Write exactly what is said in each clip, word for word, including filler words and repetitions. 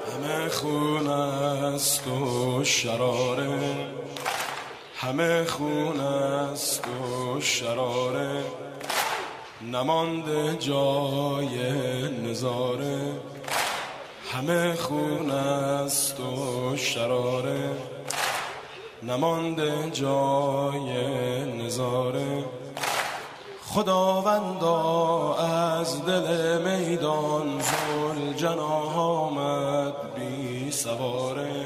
همه خون است و شراره، همه خون است و شراره، نمانده جای نظاره. همه خون است و شراره، نمانده جای نظاره. خداوندا از دل میدان ذوالجناح آمد بی سواره.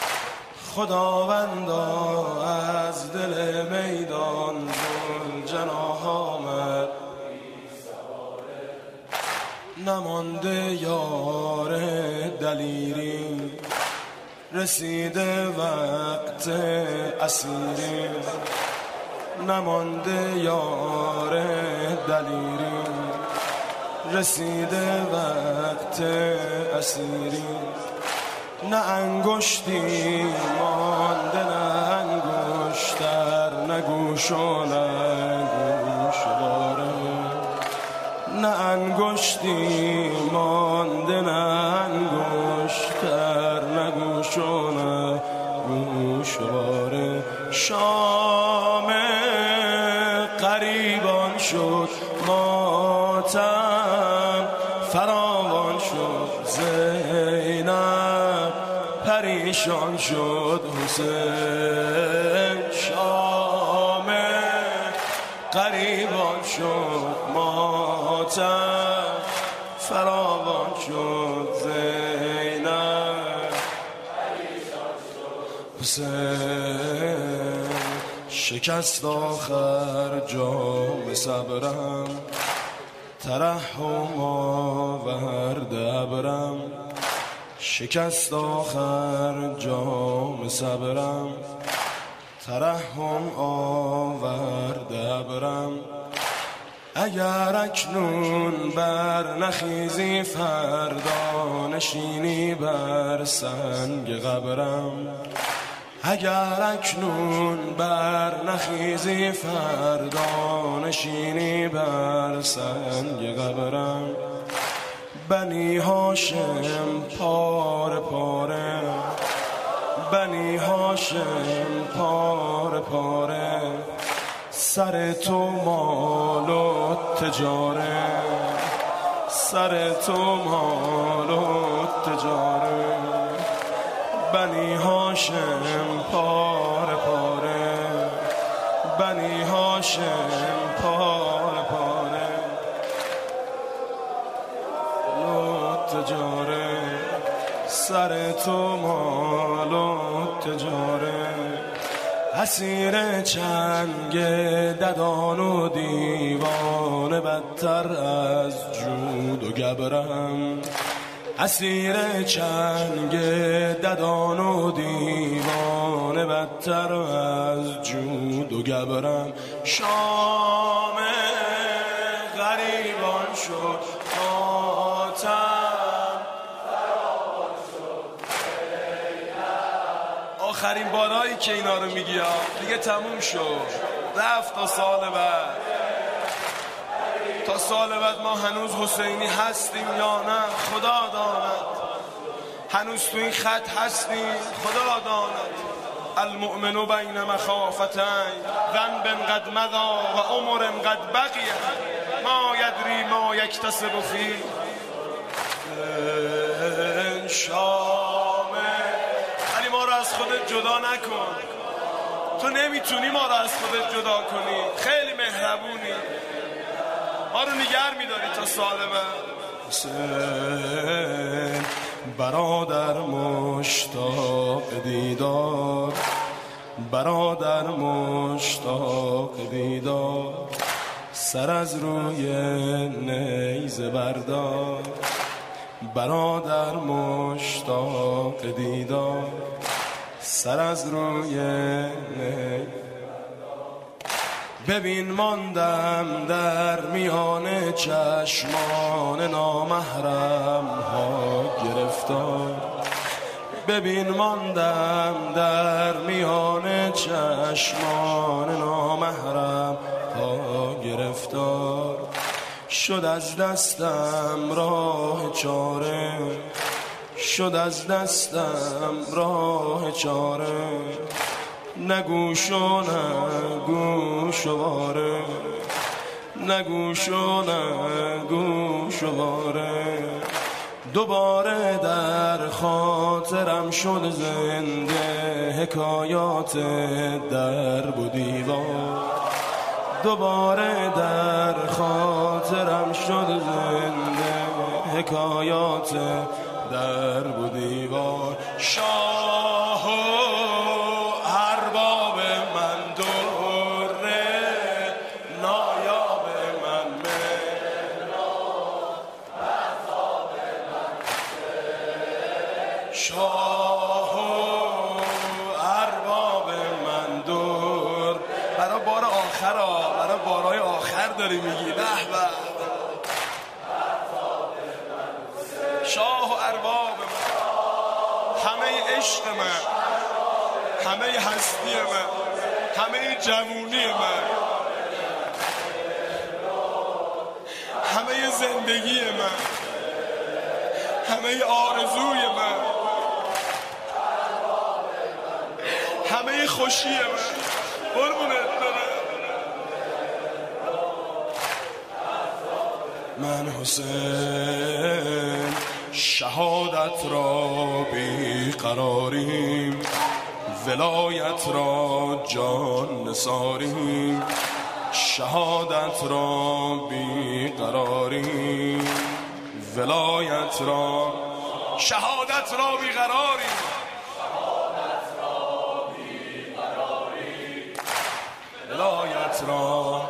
خداوندا از دل میدان ذوالجناح آمد بی سواره. نمانده یار دلیری، رسیده وقت اسیری. نمانده یار دلیری، رسیده وقت اسیری. نه انگشتی مانده، نه انگشتر، نه گوش و نه گوشواره. نه انگشتی مانده، نه انگشتر، نه گوش و نه گوشواره. شام غریبان شد ماتم، فراوان شد زینب، پریشان شد حسین. شام غریبان شد ماتم، فراوان شد زینب، پریشان شد حسین. شکست آخر جام صبرم، ترحم آورد ابرم. شکست آخر جام صبرم، ترحم آورد ابرم. اگر اکنون بر نخیزی فردا نشینی بر سنگ قبرم. اگر اکنون بر نخیزی فردا نشینی بر سنگ قبرم. بنی هاشم پاره پاره، بنی هاشم پاره پاره، سر تو مال و تجاره، سر تو مال و تجاره. بنی هاشم پاره پاره، بنی هاشم پاره پاره، و تجاره، سر تو مال و تجاره. اسیر چنگ ددان و دیوان، بدتر از جود و گبرم. اسیر چنگ ددان و دیوان، بدتر از جود و گبرم. شام غریبان شد ماتم، فراوان شد زینب. آخرین بارایی که اینا رو میگی دیگه تموم شد، رفت. تا سال بعد، تا سال بعد ما هنوز حسینی هستیم یا نه خدا داند. هنوز تو این خط هستیم خدا داند. المؤمن بین مخافتین، ذنب قد مضى و عمر قد بقی، ما یدری ما یکتسب فیه. شامه ولی ما رو از خودت جدا نکن. تو نمیتونی ما رو از خودت جدا کنی. خیلی مهربونی، ما رو نگر میداری تا سال بعد. حسین برادر مشتاق دیدار، برادر مشتاق دیدار، سر از روی نیزه بردار. برادر مشتاق دیدار، سر از روی نیزه. ببین ماندم در میان چشمان نامحرم ها گرفتار. ببین ماندم در میان چشمان نامحرم ها گرفتار. شد از دستم راه چاره، شد از دستم راه چاره، نگوش و نگوش و باره، نگوش و نگوش و باره. دوباره در خاطرم شد زنده حکایات درب و دیوار، دوباره در خاطرم شد زنده حکایات درب و دیوار. شاه و ارباب من دوره، نایاب من مهران، مهتاب من شاه و ارباب من دور. برای بار آخر ها، برای بارهای آخر داری میگی. به به شاه و ارباب من، همه عشق من، همه هستی من، همه جوونی من، همه زندگی من، همه آرزوی من، همه خوشی من. قربونت برم من حسین، شهادت را بیقراریم، ولایت را جان نثاریم. شهادت را بیقراریم، ولایت را، شهادت را بیقراریم، ولایت را.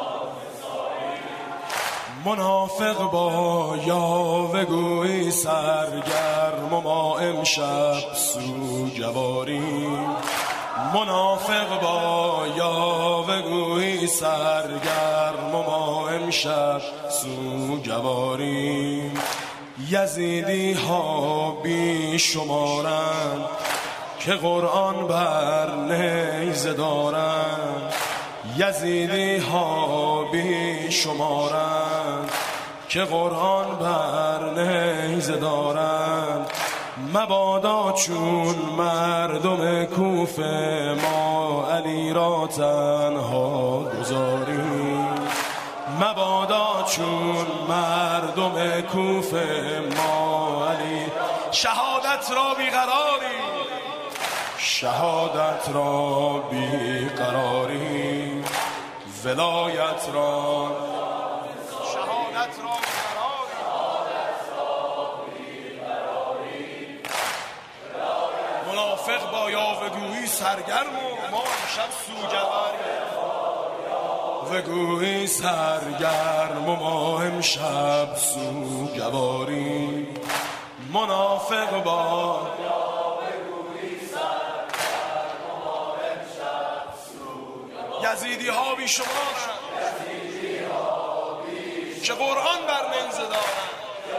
منافق با یاوه گویی سرگرم و ما امشب سوگواریم. منافق با یاوه گویی سرگرم و ما امشب سوگواریم. یزیدی ها بی شمارند که قرآن بر نیزه دارند. یزیدی ها بی شمارند که قرآن بر نیزه دارند. مبادا چون مردم کوفه ما علی را تنها گذاریم. مبادا چون مردم کوفه ما علی، شهادت را بیقراریم، شهادت را بیقراریم، ولایت را، شهادت را بیقراریم. منافق با یاوه‌گویی سرگرم و ما امشب سوگواریم. وگویی سرگرم و ما امشب سوگواریم. منافق با یزیدی ها بی شمارند که قرآن بر نیزه دارند.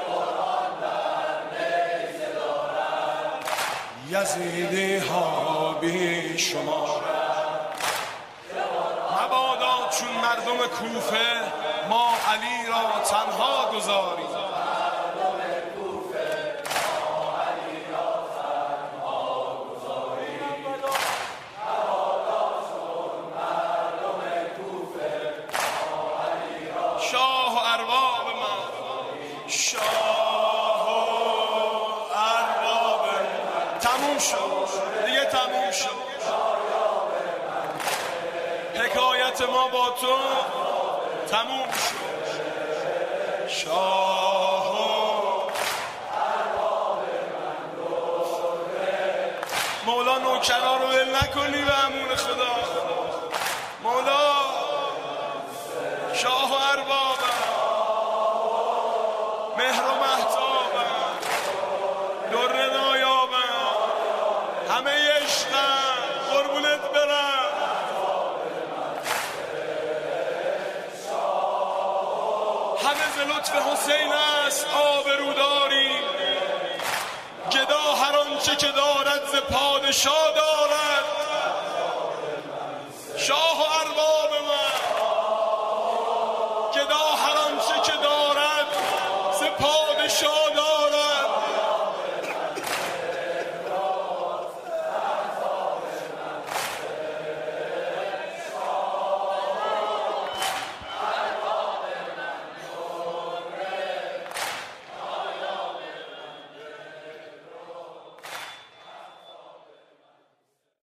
یزیدی ها بی شمارند. مبادا چون مردم کوفه ما علی را تنها گذاریم. شاه و ارباب من، شاه و ارباب من. تموم شد دیگه، تموم شد حکایت ما با تو، تموم شد. شاه و ارباب من. مولا نوکرا رو ول نکنی به امون خدا. مولا شاه و اربابم، مهر و مهتابم، در نایابم، همه عشقم. قربونت برم همه ز لطف حسین است آبرو داریم. گدا هر آنچه که دارد ز پادشاه